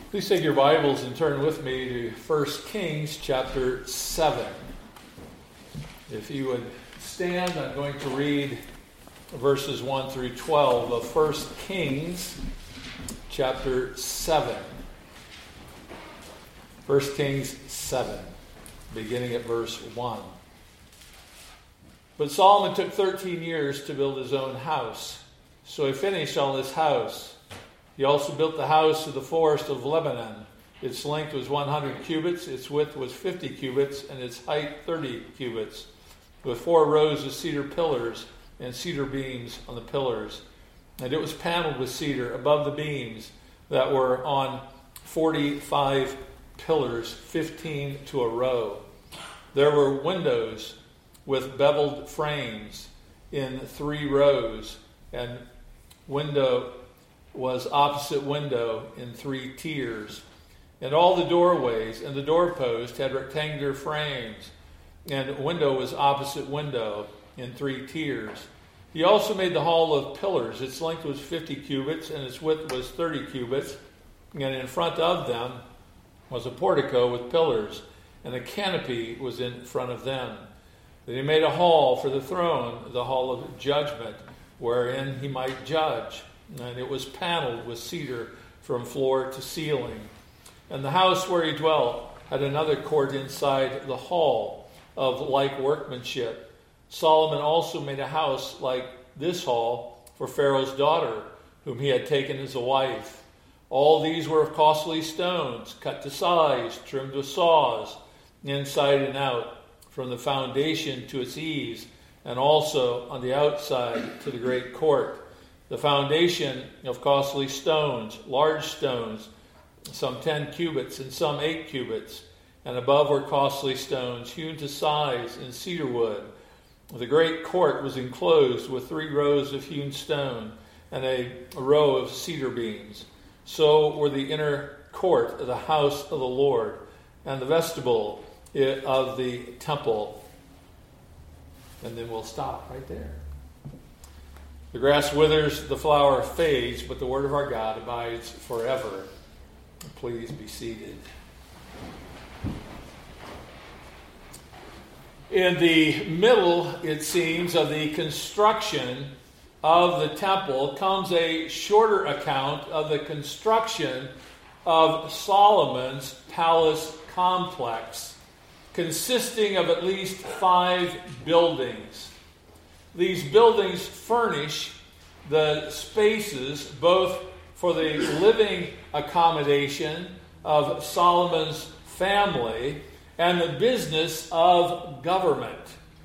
Please take your Bibles and turn with me to 1 Kings chapter 7. If you would stand, I'm going to read verses 1 through 12 of 1 Kings chapter 7. 1 Kings 7, beginning at verse 1. But Solomon took 13 years to build his own house, so he finished all his house. He also built the house of the forest of Lebanon. Its length was 100 cubits, its width was 50 cubits, and its height 30 cubits, with 4 rows of cedar pillars and cedar beams on the pillars. And it was paneled with cedar above the beams that were on 45 pillars, 15 to a row. There were windows with beveled frames in 3 rows, and window was opposite window in 3 tiers. And all the doorways and the doorpost had rectangular frames, and window was opposite window in 3 tiers. He also made the hall of pillars. Its length was 50 cubits, and its width was 30 cubits. And in front of them was a portico with pillars, and a canopy was in front of them. Then he made a hall for the throne, the hall of judgment, wherein he might judge. And it was paneled with cedar from floor to ceiling. And the house where he dwelt had another court inside the hall of like workmanship. Solomon also made a house like this hall for Pharaoh's daughter, whom he had taken as a wife. All these were of costly stones, cut to size, trimmed with saws, inside and out, from the foundation to its eaves, and also on the outside to the great court. The foundation of costly stones, large stones, some 10 cubits and some 8 cubits, and above were costly stones, hewn to size in cedar wood. The great court was enclosed with 3 rows of hewn stone and a row of cedar beams. So were the inner court of the house of the Lord and the vestibule of the temple. And then we'll stop right there. The grass withers, the flower fades, but the word of our God abides forever. Please be seated. In the middle, it seems, of the construction of the temple comes a shorter account of the construction of Solomon's palace complex, consisting of at least 5 buildings. These buildings furnish the spaces both for the living accommodation of Solomon's family and the business of government.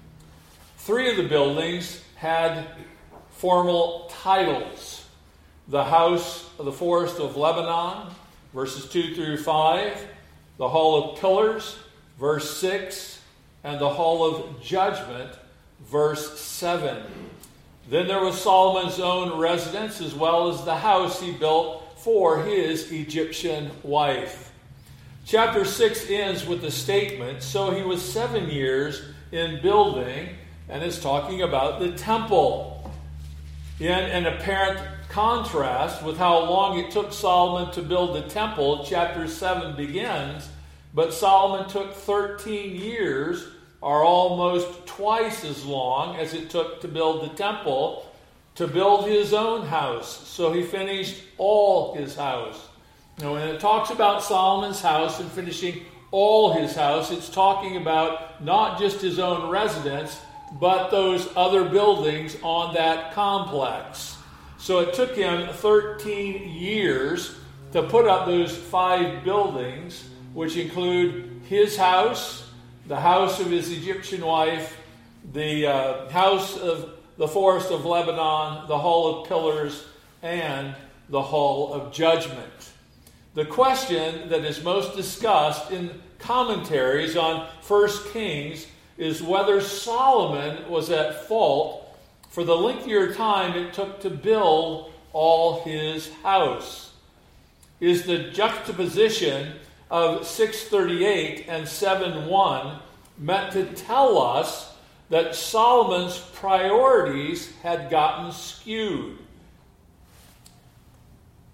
3 of the buildings had formal titles. The house of the forest of Lebanon, verses 2 through 5, the hall of pillars, verse 6, and the hall of judgment, verse 7. Then there was Solomon's own residence, as well as the house he built for his Egyptian wife. Chapter 6 ends with the statement, so he was 7 years in building, and is talking about the temple. In an apparent contrast with how long it took Solomon to build the temple, chapter 7 begins, but Solomon took 13 years, or almost twice as long as it took to build the temple, to build his own house. So he finished all his house. Now, when it talks about Solomon's house and finishing all his house, it's talking about not just his own residence, but those other buildings on that complex. So it took him 13 years to put up those 5 buildings, which include his house, the house of his Egyptian wife, the house of the forest of Lebanon, the hall of pillars, and the hall of judgment. The question that is most discussed in commentaries on 1 Kings is whether Solomon was at fault for the lengthier time it took to build all his house. Is the juxtaposition of 638 and 7:1 meant to tell us that Solomon's priorities had gotten skewed?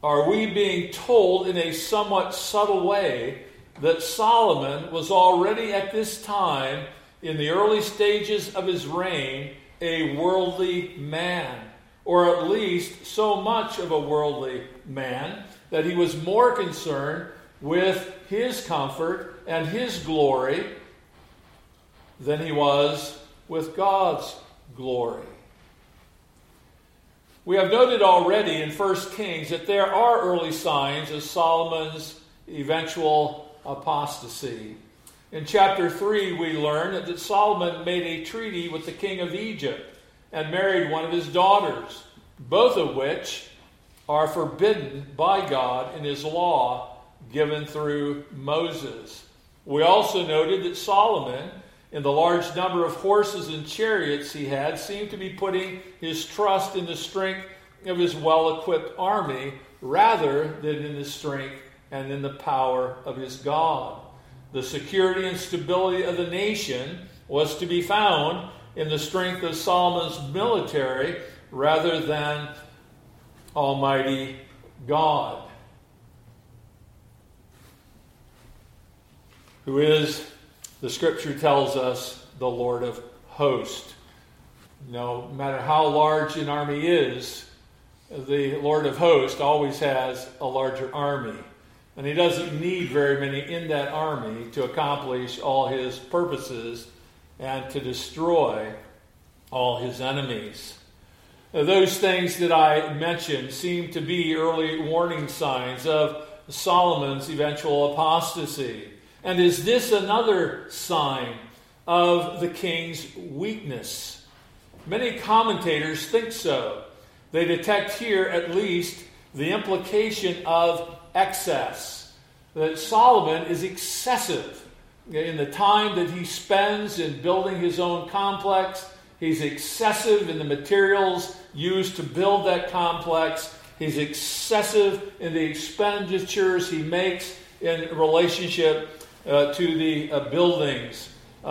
are we being told in a somewhat subtle way that Solomon was already at this time, in the early stages of his reign, a worldly man, or at least so much of a worldly man that he was more concerned with his comfort and his glory than he was with God's glory. We have noted already in 1 Kings that there are early signs of Solomon's eventual apostasy. In chapter 3, we learn that Solomon made a treaty with the king of Egypt and married one of his daughters, both of which are forbidden by God in his law given through Moses. We also noted that Solomon, in the large number of horses and chariots he had, seemed to be putting his trust in the strength of his well-equipped army rather than in the strength and in the power of his God. The security and stability of the nation was to be found in the strength of Solomon's military rather than Almighty God, who is, the Scripture tells us, the Lord of hosts. No matter how large an army is, the Lord of hosts always has a larger army. And he doesn't need very many in that army to accomplish all his purposes and to destroy all his enemies. Now, those things that I mentioned seem to be early warning signs of Solomon's eventual apostasy. And is this another sign of the king's weakness? Many commentators think so. They detect here at least the implication of excess. That Solomon is excessive in the time that he spends in building his own complex. He's excessive in the materials used to build that complex. He's excessive in the expenditures he makes in relationship to the buildings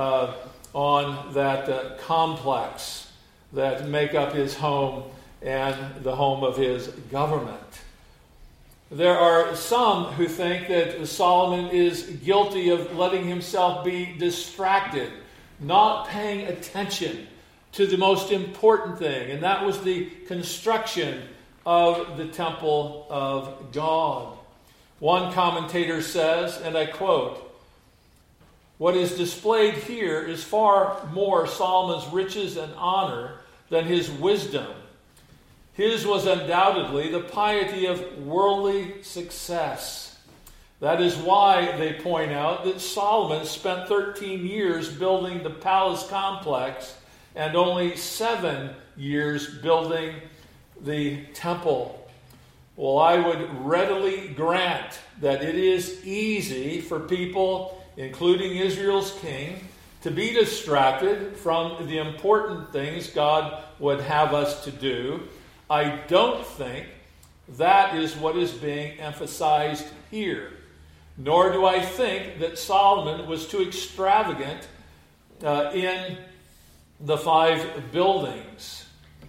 on that complex that make up his home and the home of his government. There are some who think that Solomon is guilty of letting himself be distracted, not paying attention to the most important thing, and that was the construction of the temple of God. One commentator says, and I quote, "What is displayed here is far more Solomon's riches and honor than his wisdom. His was undoubtedly the piety of worldly success. That is why they point out that Solomon spent 13 years building the palace complex and only 7 years building the temple." Well, I would readily grant that it is easy for people, including Israel's king, to be distracted from the important things God would have us to do. I don't think that is what is being emphasized here. Nor do I think that Solomon was too extravagant in the 5 buildings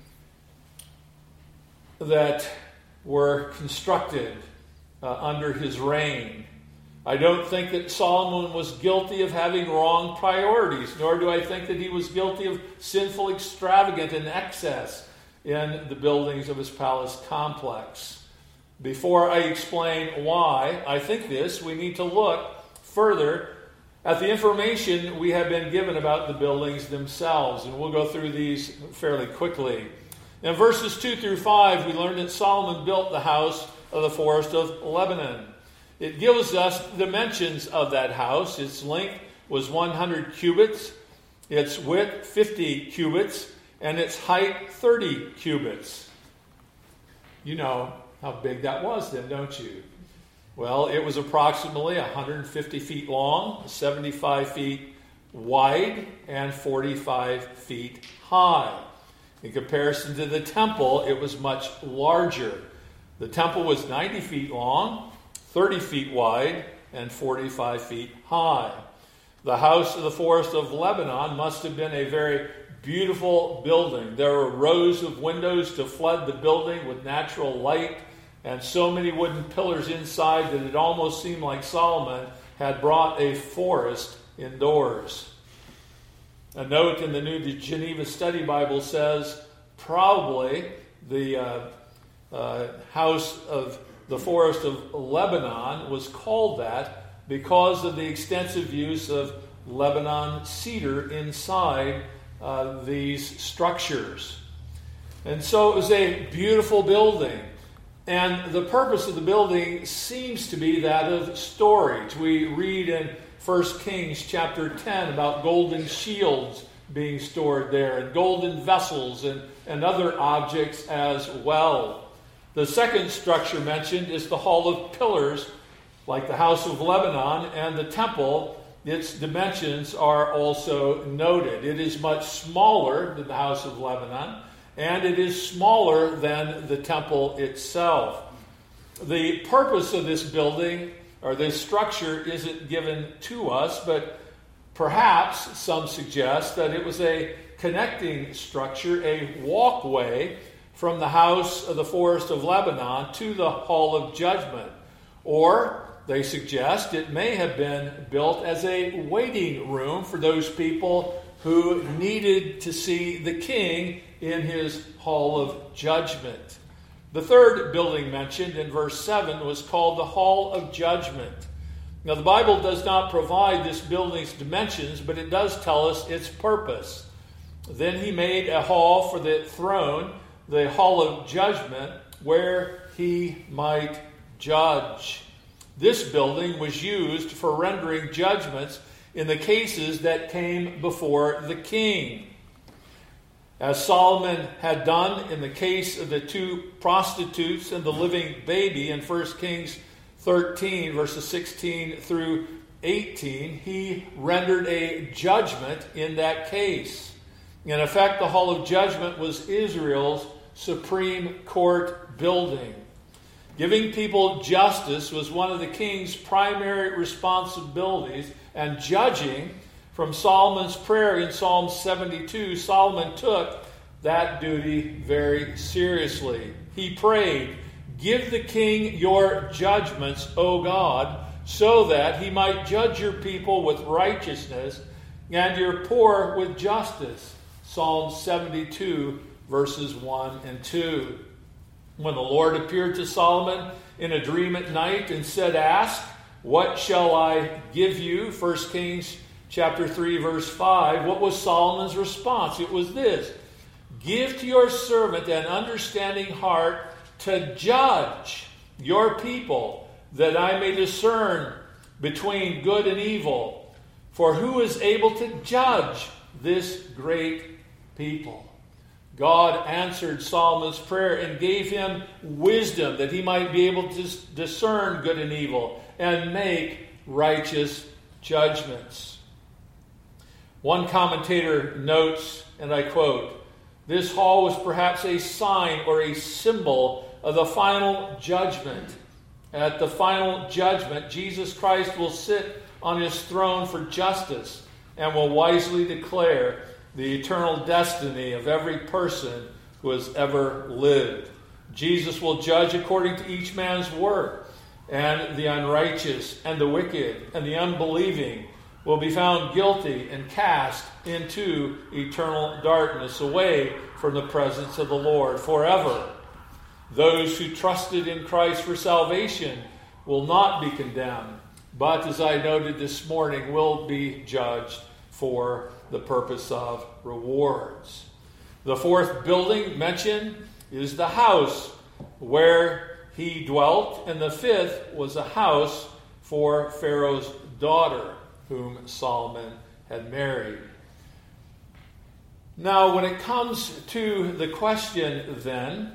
that were constructed under his reign. I don't think that Solomon was guilty of having wrong priorities, nor do I think that he was guilty of sinful extravagance and excess in the buildings of his palace complex. Before I explain why I think this, we need to look further at the information we have been given about the buildings themselves, and we'll go through these fairly quickly. In verses 2 through 5, we learn that Solomon built the house of the forest of Lebanon. It gives us the dimensions of that house. Its length was 100 cubits, its width 50 cubits, and its height 30 cubits. You know how big that was then, don't you? Well, it was approximately 150 feet long, 75 feet wide, and 45 feet high. In comparison to the temple, it was much larger. The temple was 90 feet long, 30 feet wide, and 45 feet high. The house of the forest of Lebanon must have been a very beautiful building. There were rows of windows to flood the building with natural light and so many wooden pillars inside that it almost seemed like Solomon had brought a forest indoors. A note in the New Geneva Study Bible says probably the house of the forest of Lebanon was called that because of the extensive use of Lebanon cedar inside these structures. And so it was a beautiful building. And the purpose of the building seems to be that of storage. We read in 1 Kings chapter 10 about golden shields being stored there, and golden vessels and other objects as well. The second structure mentioned is the Hall of Pillars, like the House of Lebanon, and the temple. Its dimensions are also noted. It is much smaller than the House of Lebanon, and it is smaller than the temple itself. The purpose of this building, or this structure, isn't given to us, but perhaps some suggest that it was a connecting structure, a walkway from the house of the Forest of Lebanon to the Hall of Judgment. Or they suggest it may have been built as a waiting room for those people who needed to see the king in his Hall of Judgment. The third building mentioned in verse 7 was called the Hall of Judgment. Now, the Bible does not provide this building's dimensions, but it does tell us its purpose. Then he made a hall for the throne, the Hall of Judgment, where he might judge. This building was used for rendering judgments in the cases that came before the king. As Solomon had done in the case of the two prostitutes and the living baby in 1 Kings 13, verses 16 through 18, he rendered a judgment in that case. In effect, the Hall of Judgment was Israel's Supreme Court building. Giving people justice was one of the king's primary responsibilities, and judging, from Solomon's prayer in Psalm 72, Solomon took that duty very seriously. He prayed, "Give the king your judgments, O God, so that he might judge your people with righteousness and your poor with justice." Psalm 72, verses 1 and 2. When the Lord appeared to Solomon in a dream at night and said, "Ask, what shall I give you?" 1 Kings chapter 3, verse 5. What was Solomon's response? It was this: "Give to your servant an understanding heart to judge your people, that I may discern between good and evil. For who is able to judge this great people?" God answered Solomon's prayer and gave him wisdom that he might be able to discern good and evil and make righteous judgments. One commentator notes, and I quote, "This hall was perhaps a sign or a symbol of the final judgment. At the final judgment, Jesus Christ will sit on his throne for justice and will wisely declare the eternal destiny of every person who has ever lived. Jesus will judge according to each man's work, and the unrighteous and the wicked and the unbelieving will be found guilty and cast into eternal darkness, away from the presence of the Lord forever. Those who trusted in Christ for salvation will not be condemned, but, as I noted this morning, will be judged for the purpose of rewards. The fourth building mentioned is the house where he dwelt, and the fifth was a house for Pharaoh's daughter, whom Solomon had married. Now, when it comes to the question then,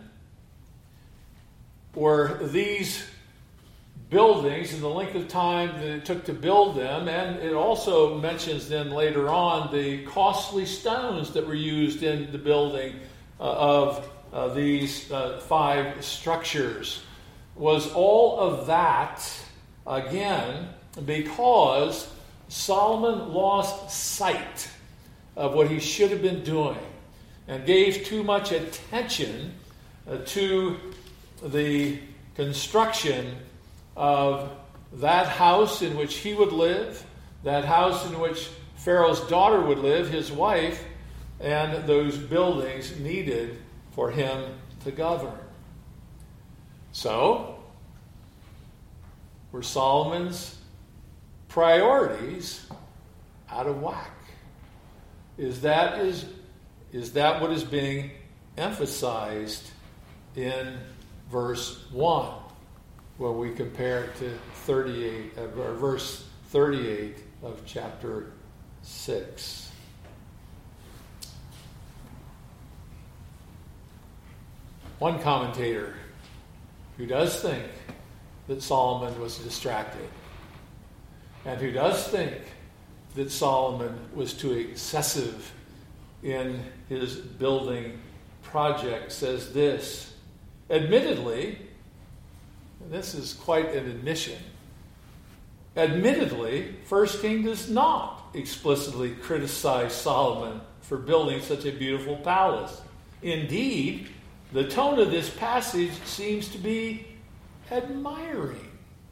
were these buildings and the length of time that it took to build them, and it also mentions then later on the costly stones that were used in the building of these five structures. Was all of that, again, because Solomon lost sight of what he should have been doing and gave too much attention to the construction of that house in which he would live, that house in which Pharaoh's daughter would live, his wife, and those buildings needed for him to govern. So, were Solomon's priorities out of whack? Is that what is being emphasized in verse 1 when we compare it to verse 38 of chapter 6? One commentator who does think that Solomon was distracted, and who does think that Solomon was too excessive in his building project, says this: admittedly, and this is quite an admission, admittedly, 1 King does not explicitly criticize Solomon for building such a beautiful palace. Indeed, the tone of this passage seems to be admiring.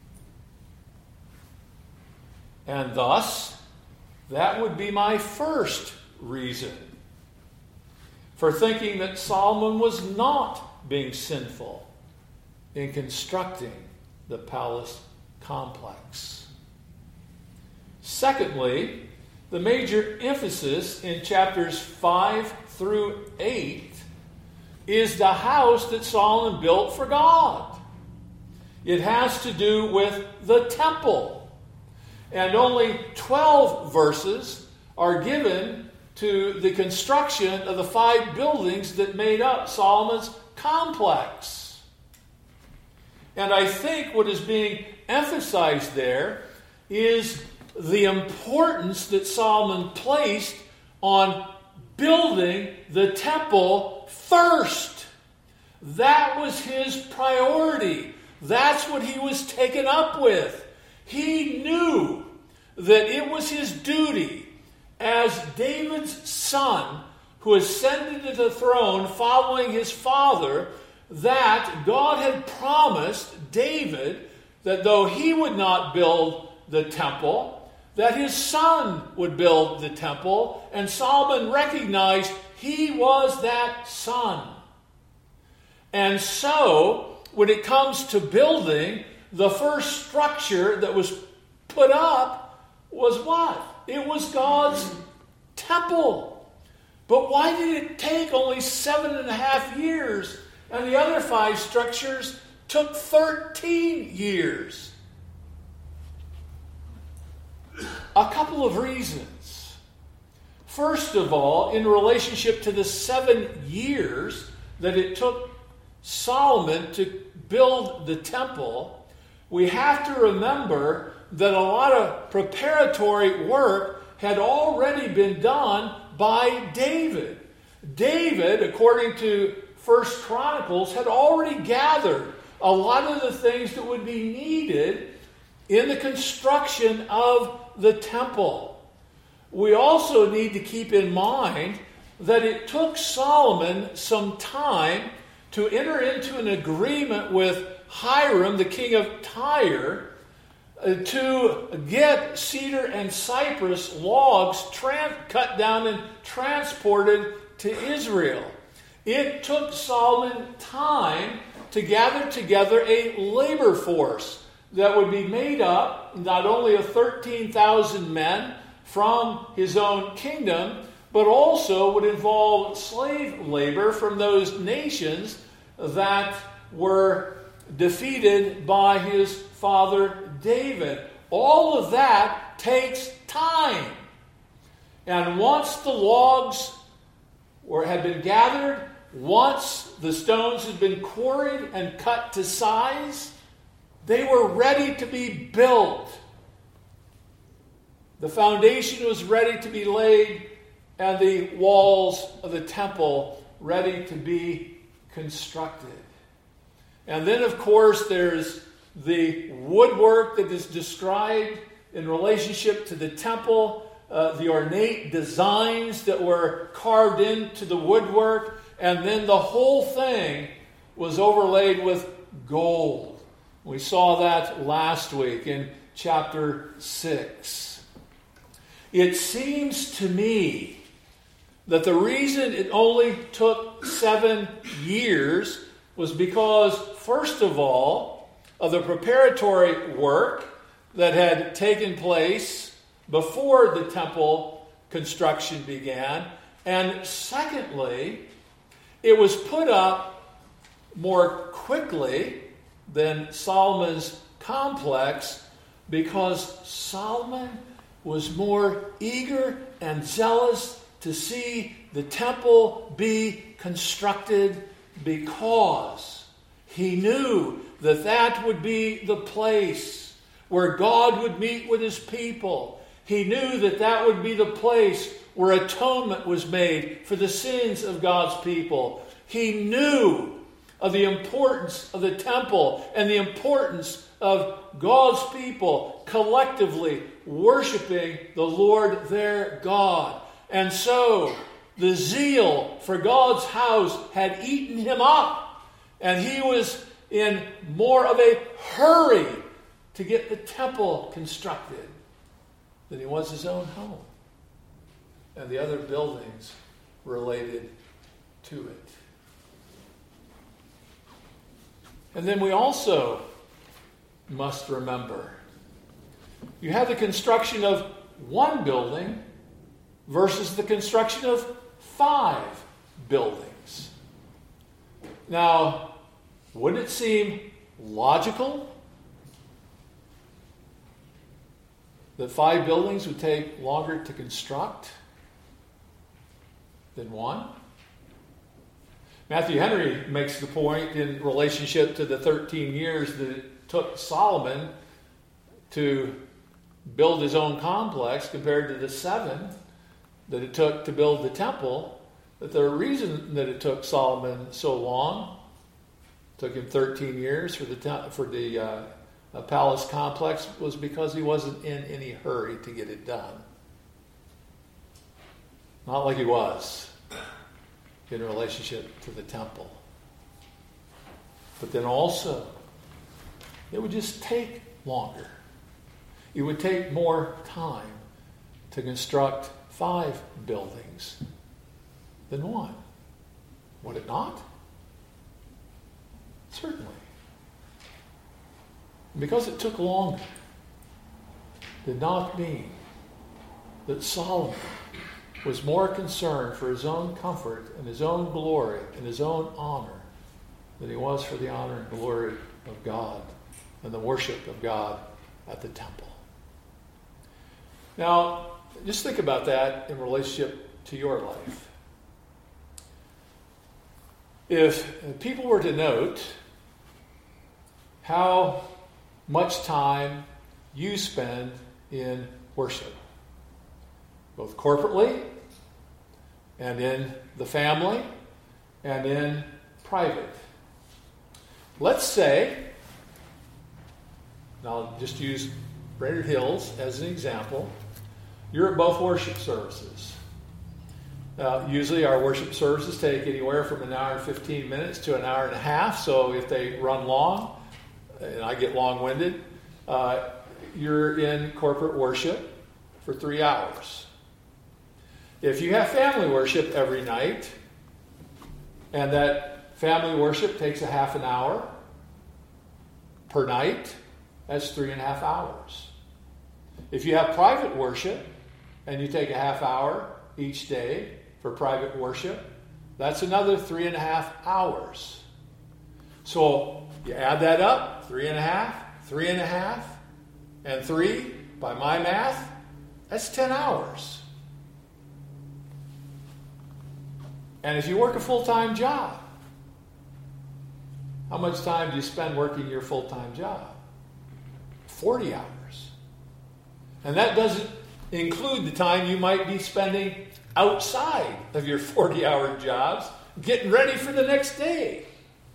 And thus, that would be my first reason for thinking that Solomon was not being sinful in constructing the palace complex. Secondly, the major emphasis in chapters 5 through 8 is the house that Solomon built for God. It has to do with the temple. And only 12 verses are given to the construction of the 5 buildings that made up Solomon's complex. And I think what is being emphasized there is the importance that Solomon placed on building the temple first. That was his priority. That's what he was taken up with. He knew that it was his duty as David's son, who ascended to the throne following his father, that God had promised David that though he would not build the temple, that his son would build the temple, and Solomon recognized he was that son. And so, when it comes to building, the first structure that was put up was what? It was God's temple. But why did it take only 7.5 years, and the other 5 structures took 13 years? A couple of reasons. First of all, in relationship to the 7 years that it took Solomon to build the temple, we have to remember that a lot of preparatory work had already been done by David. David, according to 1 Chronicles, had already gathered a lot of the things that would be needed in the construction of the temple. We also need to keep in mind that it took Solomon some time to enter into an agreement with Hiram, the king of Tyre, to get cedar and cypress logs cut down and transported to Israel. It took Solomon time to gather together a labor force that would be made up not only of 13,000 men from his own kingdom, but also would involve slave labor from those nations that were defeated by his father David. All of that takes time. And once the logs had been gathered, once the stones had been quarried and cut to size, they were ready to be built. The foundation was ready to be laid, and the walls of the temple ready to be constructed. And then, of course, there's the woodwork that is described in relationship to the temple, the ornate designs that were carved into the woodwork, and then the whole thing was overlaid with gold. We saw that last week in chapter 6. It seems to me that the reason it only took 7 years was because, first of all, of the preparatory work that had taken place before the temple construction began, and secondly, it was put up more quickly than Solomon's complex because Solomon was more eager and zealous to see the temple be constructed because he knew that that would be the place where God would meet with his people. He knew that that would be the place where atonement was made for the sins of God's people. He knew of the importance of the temple and the importance of God's people collectively worshiping the Lord their God. And so the zeal for God's house had eaten him up, and he was in more of a hurry to get the temple constructed than he was his own home and the other buildings related to it. And then we also must remember, you have the construction of one building versus the construction of 5 buildings. Now, wouldn't it seem logical that 5 buildings would take longer to construct than one? Matthew Henry makes the point in relationship to the 13 years that it took Solomon to build his own complex compared to the 7 that it took to build the temple, that the reason that it took Solomon so long, took him 13 years for the palace complex, was because he wasn't in any hurry to get it done. Not like he was in relationship to the temple. But then also, it would just take longer. It would take more time to construct 5 buildings than one. Would it not? Certainly. Because it took longer did not mean that Solomon was more concerned for his own comfort and his own glory and his own honor than he was for the honor and glory of God and the worship of God at the temple. Now, just think about that in relationship to your life. If people were to note how much time you spend in worship, both corporately and in the family and in private. Let's say, and I'll just use Brainerd Hills as an example, you're at both worship services. Usually our worship services take anywhere from an hour and 15 minutes to an hour and a half, so if they run long, and I get long-winded, you're in corporate worship for 3 hours. If you have family worship every night, and that family worship takes a half an hour per night, that's 3.5 hours. If you have private worship, and you take a half hour each day for private worship, that's another 3.5 hours. So you add that up, 3.5, 3.5, and 3, by my math, that's 10 hours. And if you work a full-time job, how much time do you spend working your full-time job? 40 hours. And that doesn't include the time you might be spending outside of your 40-hour jobs, getting ready for the next day.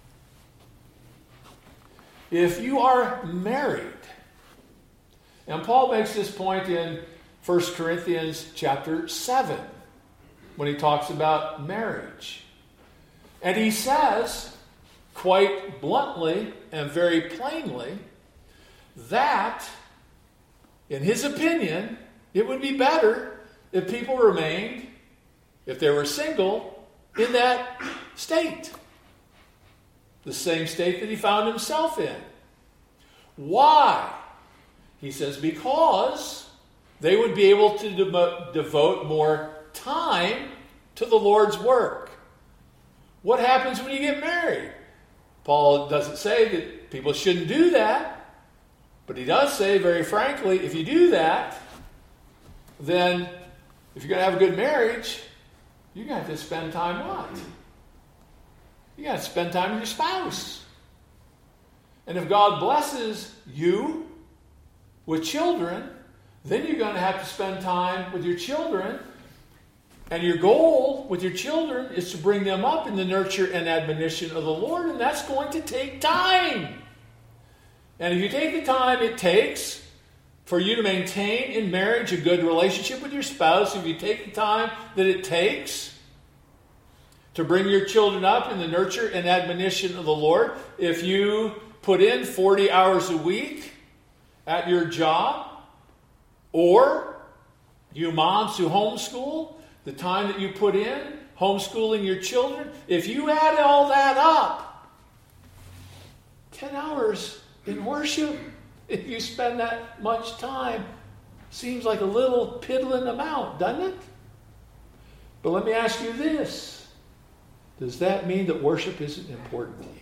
If you are married, and Paul makes this point in 1 Corinthians chapter 7, when he talks about marriage. And he says, quite bluntly and very plainly that, in his opinion, it would be better if people remained, if they were single, in that state. The same state that he found himself in. Why? He says, because they would be able to devote more time to the Lord's work. What happens when you get married? Paul doesn't say that people shouldn't do that, but he does say, very frankly, if you do that, then if you're going to have a good marriage, you're going to have to spend time what? You got to spend time with your spouse. And if God blesses you with children, then you're going to have to spend time with your children. And your goal with your children is to bring them up in the nurture and admonition of the Lord, and that's going to take time. And if you take the time it takes for you to maintain in marriage a good relationship with your spouse, if you take the time that it takes to bring your children up in the nurture and admonition of the Lord, if you put in 40 hours a week at your job, or you moms who homeschool, the time that you put in homeschooling your children, if you add all that up, 10 hours in worship, if you spend that much time, seems like a little piddling amount, doesn't it? But let me ask you this. Does that mean that worship isn't important to you?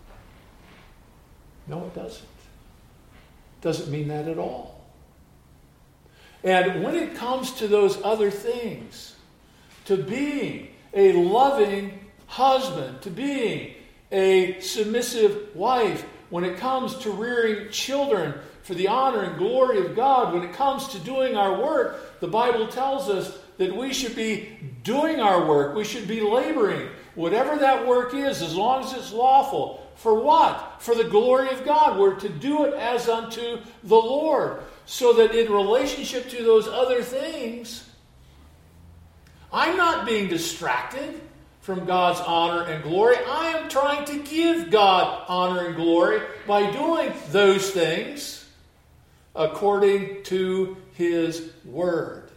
No, it doesn't. It doesn't mean that at all. And when it comes to those other things, to being a loving husband, to being a submissive wife, when it comes to rearing children for the honor and glory of God, when it comes to doing our work, the Bible tells us that we should be doing our work. We should be laboring, whatever that work is, as long as it's lawful. For what? For the glory of God. We're to do it as unto the Lord. So that in relationship to those other things, I'm not being distracted from God's honor and glory. I am trying to give God honor and glory by doing those things according to His Word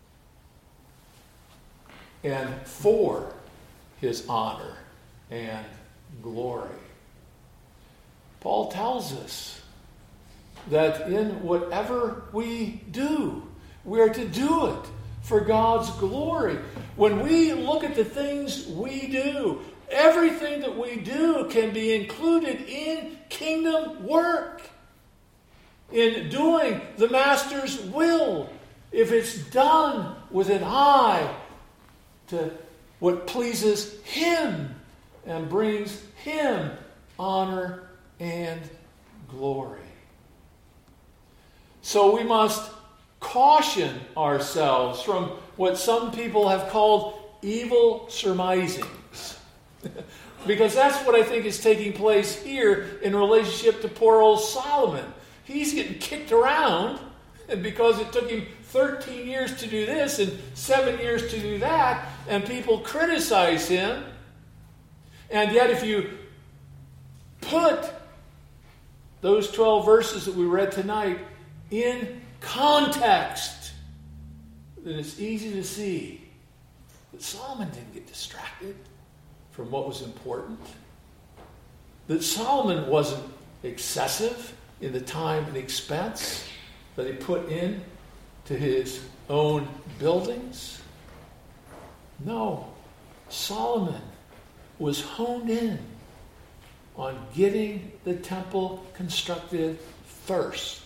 and for His honor and glory. Paul tells us that in whatever we do, we are to do it for God's glory. When we look at the things we do, everything that we do can be included in kingdom work, in doing the Master's will, if it's done with an eye to what pleases Him and brings Him honor and glory. So we must caution ourselves from what some people have called evil surmisings. Because that's what I think is taking place here in relationship to poor old Solomon. He's getting kicked around, and because it took him 13 years to do this and 7 years to do that, and people criticize him. And yet if you put those 12 verses that we read tonight in context, then it's easy to see that Solomon didn't get distracted from what was important. That Solomon wasn't excessive in the time and expense that he put in to his own buildings. No, Solomon was honed in on getting the temple constructed first.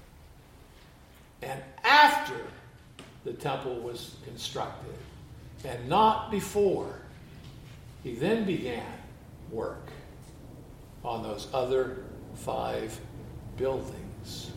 And after the temple was constructed, and not before, he then began work on those other 5 buildings.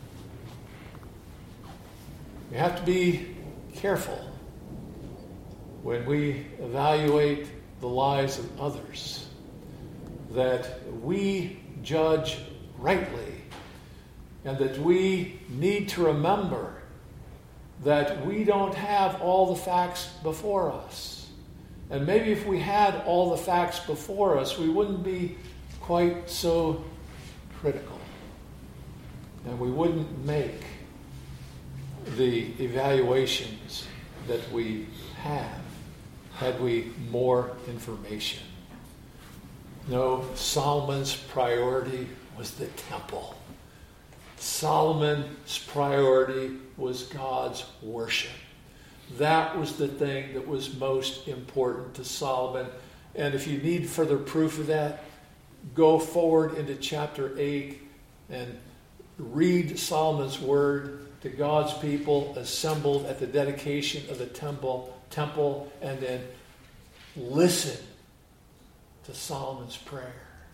We have to be careful when we evaluate the lives of others, that we judge rightly, and that we need to remember that we don't have all the facts before us. And maybe if we had all the facts before us, we wouldn't be quite so critical. And we wouldn't make the evaluations that we have had we more information. No, Solomon's priority was the temple. Solomon's priority was God's worship. That was the thing that was most important to Solomon. And if you need further proof of that, go forward into chapter 8 and read Solomon's word to God's people assembled at the dedication of the temple, and then listen to Solomon's prayer.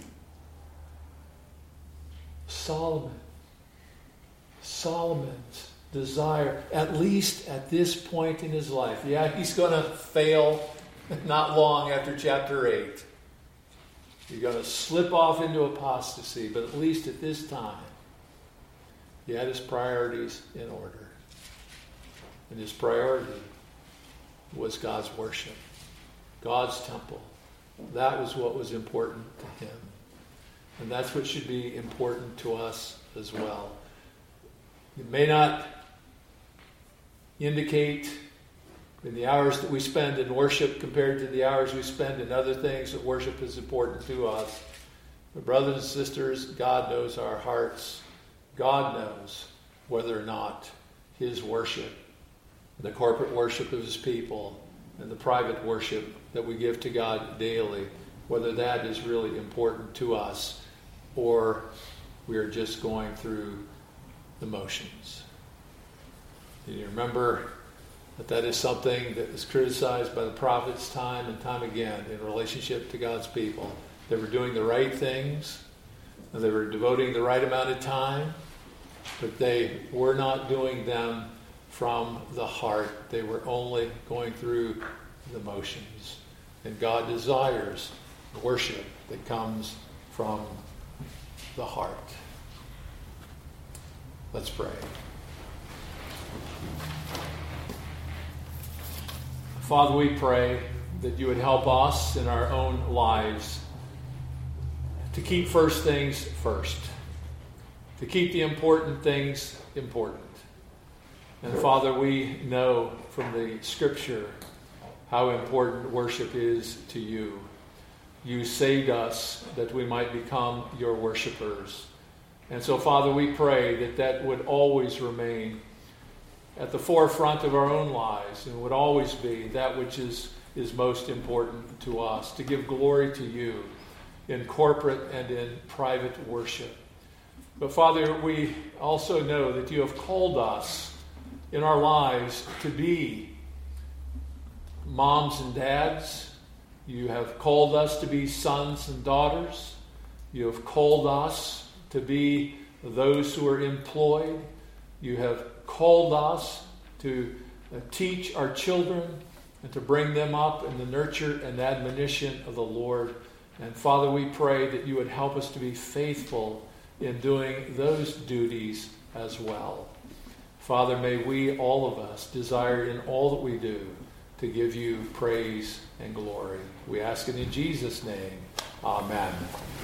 Solomon's desire, at least at this point in his life. Yeah, he's going to fail not long after chapter 8. He's going to slip off into apostasy, but at least at this time, he had his priorities in order. And his priority was God's worship, God's temple. That was what was important to him. And that's what should be important to us as well. It may not indicate in the hours that we spend in worship compared to the hours we spend in other things that worship is important to us. But brothers and sisters, God knows our hearts. God knows whether or not his worship, the corporate worship of his people, and the private worship that we give to God daily, whether that is really important to us or we are just going through the motions. Do you remember that is something that is criticized by the prophets time and time again in relationship to God's people? They were doing the right things, and they were devoting the right amount of time, but they were not doing them from the heart. They were only going through the motions. And God desires worship that comes from the heart. Let's pray. Father, we pray that you would help us in our own lives to keep first things first, to keep the important things important. And Father, we know from the Scripture how important worship is to you. You saved us that we might become your worshipers. And so, Father, we pray that that would always remain at the forefront of our own lives and would always be that which is most important to us, to give glory to you in corporate and in private worship. But Father, we also know that you have called us in our lives to be moms and dads. You have called us to be sons and daughters. You have called us to be those who are employed. You have called us to teach our children and to bring them up in the nurture and admonition of the Lord. And Father, we pray that you would help us to be faithful in doing those duties as well. Father, may we, all of us, desire in all that we do to give you praise and glory. We ask it in Jesus' name. Amen.